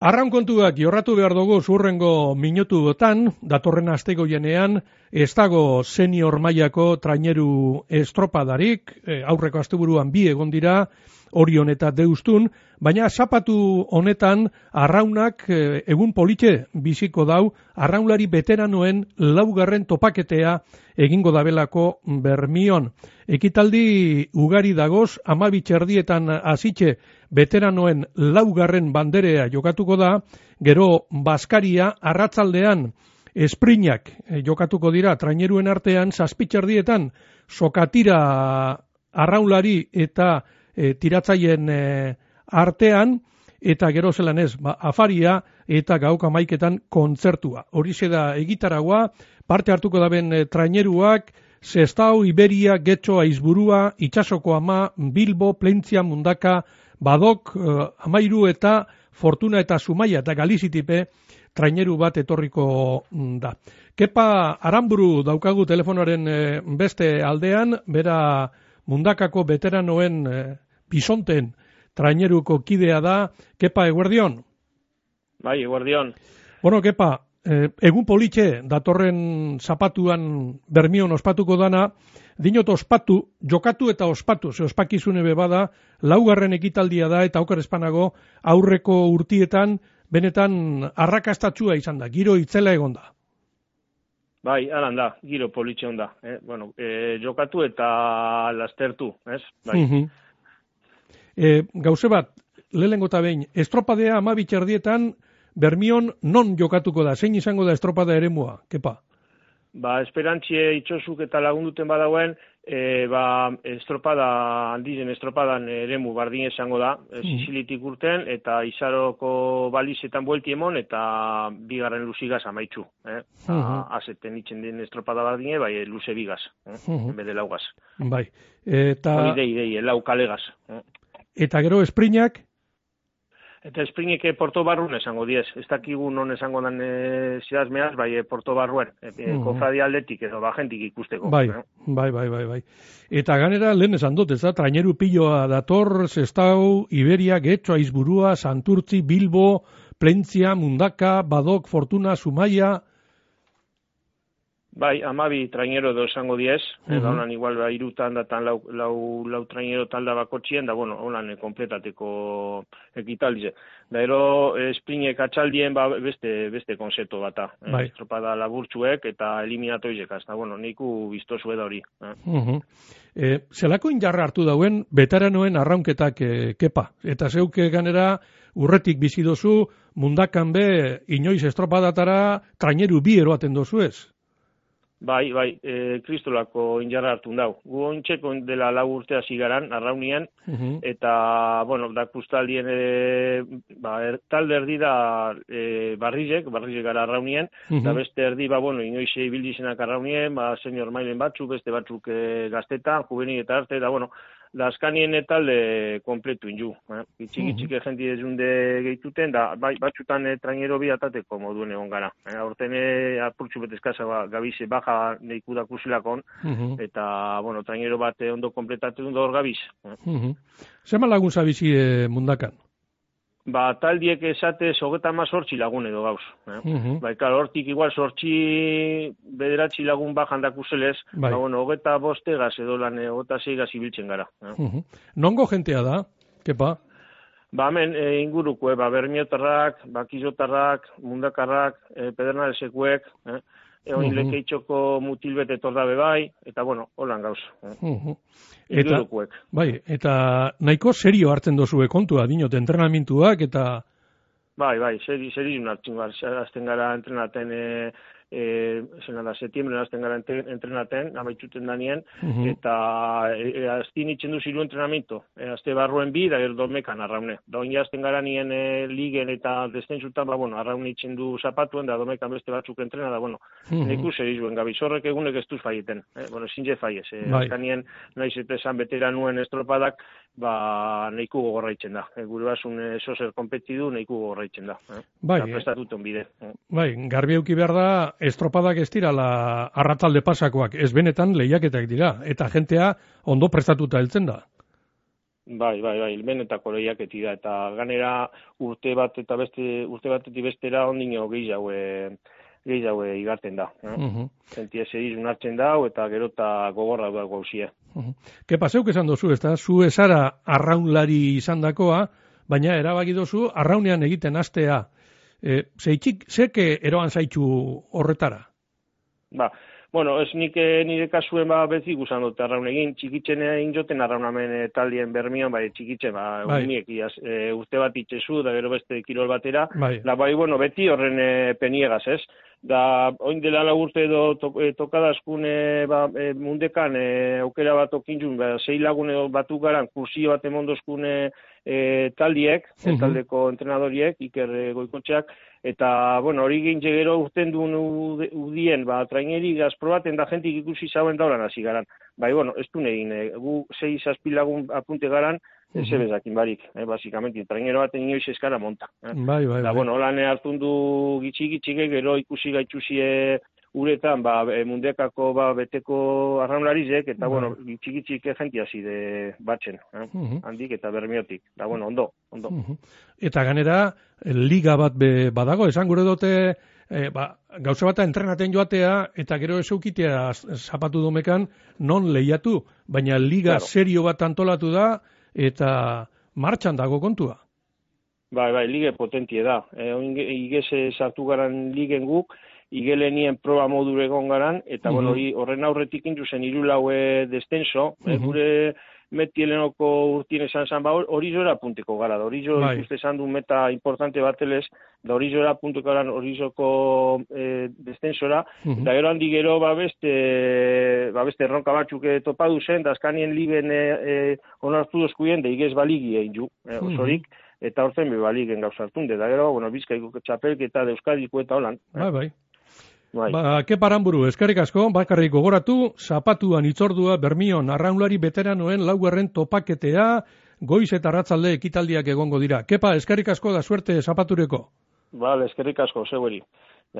Arraun kontuak jorratu behar dugu zurrengo minutuotan, datorren asteko jenean, ez dago senior mailako traineru estropadarik, aurreko asteburuan bi egon dira, Orion eta Deustun, baina zapatu honetan arraunak egun politxe biziko dau, arraunlari veteranoen laugarren topaketea egingo dabelako Bermion. Ekitaldi ugari dagoz, 12 txerdietan hasitxe veteranoen laugarren banderea jokatuko da, gero Baskaria arratzaldean esprinak jokatuko dira traineruen artean, 7 txerdietan sokatira arraunlari eta tiratzaien artean, eta gero zelan ez, afaria eta gauka maiketan kontzertua. Horixe da egitaragua, parte hartuko daben traineruak, Sestao, Iberia, Getxo, Aizburua, Itxasoko Ama, Bilbo, Plentzia, Mundaka, Badok, Amairu eta Fortuna eta Zumaia eta Galizitipe traineru bat etorriko da. Kepa Aramburu daukagu telefonoaren beste aldean, bera Mundakako veteranoen bisonten traineruko kidea da. Kepa, eguerdion? Bai, eguerdion. Bueno, Kepa, egun politxe datorren zapatuan Bermion ospatuko dana, dinot ospatu, jokatu eta ospatu, ze ospakizune bada, laugarren ekitaldia da eta oker espanago aurreko urtietan benetan arrakastatsua izan da, giro itzela egon da. Bai, alan da, giro politxe onda. Jokatu eta lastertu, ez? Bai. Gauze bat, lehenengo eta behin, estropadea 12 txerdietan Bermion non jokatuko da? Zein izango da estropada eremua, Kepa? Esperantzie itxosuk eta lagunduten badauen, estropada, handizen estropadan eremu bardin esango da, Sicilitik urten, eta Izaroko balizetan buelti emon, eta bigarren luzigaz amaitzu. Azeten itzen den estropada bardine, bai, luze bigaz, bede laugaz. Bai. Idei, lau kalegaz. Eta gero esprinak? Eta esprinek Porto Barruen esango diez. Ez dakigu non esango dan zehazmeaz, bai Porto Barruen. Kofradia aldetik edo bajentik ikusteko. Bai. Eta ganera lehen esan dut, ez da, traineru piloa dator, Sestao, Iberia, Getxo, Aizburua, Santurtzi, Bilbo, Plentzia, Mundaka, Badok, Fortuna, Zumaia. Bai, 12 trainero edo esango diez, honan igual irutan datan lau trainero talda bakotxien, da bueno, honan kompletateko ekitaldize. Da ero, esprinek atxaldien beste konzepto bata. Estropada laburtzuek eta eliminatoizek, da bueno, niku biztozu eda hori. Zelako injarra hartu dauen veteranoen arraunketak Kepa, eta zeuke ganera urretik bizi dozu, Mundakan be, inoiz estropadatara traineru bi eroaten dozu ez? Bai, kristolako injarra hartu dau. Gu ontxeko dela 4 urte hasi garan, arraunien, eta, bueno, da kustaldien, talde erdi da barrizek gara arraunien, eta beste erdi, inoiz ibildizenak arraunien, senior mailen batzuk, beste batzuk gaztetan, juvenil eta arte, da, bueno, da askanien talde kompletu inju. Itxik jenti dezunde gehituten, da batzutan trainero bi atateko moduen egon gara. Horten apurtxu betezkaza gabize baja neiku da kursilakon, eta, bueno, trainero bat ondo kompletatu dut hor gabiz. Zema laguntza bizi Mundakan? Taldiek esatez 38 lagun edo gauz. Hortik igual 8 bederatzi lagun bajan dakuzelez, bueno, 25 gaz edo lan 26 gaz ibiltzen gara. Nongo jentea da, Kepa? Hemen inguruko, Bermiotarrak, Kizotarrak, Mundakarrak, Pedernalesekuek, egon lekeitxoko mutilbet etordabe bai, eta bueno, holan gauz. Ingurukuek. Bai, eta nahiko serio hartzen dozue kontua, dinot, entrenamentuak, eta... Bai, serio hartzen gara, azten gara entrenaten, setiembre azten gara entrenaten, amaitzuten danien, eta aztin itxen duzilu entrenamiento. Azte barruen bi, da gero domekan arraune. Da honi azten gara nien ligen eta destentzutan, arraune itxen du zapatuen, da domekan beste batzuk entrena, da, neku serizuen gabiz, horrek egunek ez duz faieten. Zinze faiez. Azkanien, nahiz eta esan veteranuen estropadak, neku gogorraitzen da. Gure basun sozer kompetidu, neku gogorraitzen da. Eta prestatuten bide. Bai, garbi euki behar da, estropadak ez dira arratzalde pasakoak, ez benetan lehiaketak dira, eta jentea ondo prestatuta heltzen da. Bai, benetako lehiaketi da, eta ganera urte batetik bestera ondino gehiago igaten da. Zentia serizun hartzen da, eta gerota gogorra da gauzia. Kepa, zeuk esan dozu, ez da? Zu esara arraunlari izan dakoa, baina erabaki dozu arraunean egiten hastea. Zeke eroan zaitxu horretara? Bueno, ez nik nire kasuen bezi guzan dute arraun egin, txikitzen egin joten arraunamen taldien bermion, txikitzen, uniek, urte bat itxezu, da gero beste kirol batera, bueno, beti horren peniegaz, ez? Da, oin dela urte edo tokadaskun mundekan aukera bat okintzun, 6 lagun edo batu garan, kursio bat emondozkun taldiek, taldeko entrenadoriek, Iker Goikotxeak, eta, bueno, hori gintze gero urten duen udien, traineri gazprobaten da jentik ikusi zauen dauran hasi garan. Bueno, ez duen egin, gu 6-7 lagun apunte garan, zebezakin barik, basikamente, trainero baten inoiz eskara monta. Da, bueno, holan hartun du gitxi-gitxike, gero ikusi gaitxuzie uretan, mundekako beteko arraunlarizek, eta, bueno, gitxi-gitxike jentia zide batzen, handik eta bermiotik. Da, bueno, ondo. Eta ganera, liga bat badago, esan gure dute, gauza bata entrenaten joatea, eta gero esaukitea zapatu domekan, non lehiatu, baina liga serio bat antolatu da, eta martxan dago kontua. Bai, lige potentie da. Igeze sartu garan ligen guk, igelenien proba modure egon garan, eta bueno, horren aurretik intzuzen 3 descenso, gure metielenoko urtien esan hori zora punteko gara, da hori zora ikuste esan du meta importante batelez, da hori zora punteko garan hori zoko descensora, da gero handi gero beste erronka batzuk topadu zen, da azkanien ligen onartu dozkuien, da igez baligi egin ju, osorik, eta hortzen baligen gauzartunde, da gero, bueno, Bizkaiko txapelketa da Euskadiko eta holan. Kepa Aranburu, eskerrik asko, bakarrik gogoratu, zapatuan itzordua Bermion arraunlari veteranoen 4. topaketea, goiz eta arratzalde ekitaldiak egongo dira. Kepa, eskerrik asko da suerte zapatureko. Eskerrik asko, zeueri.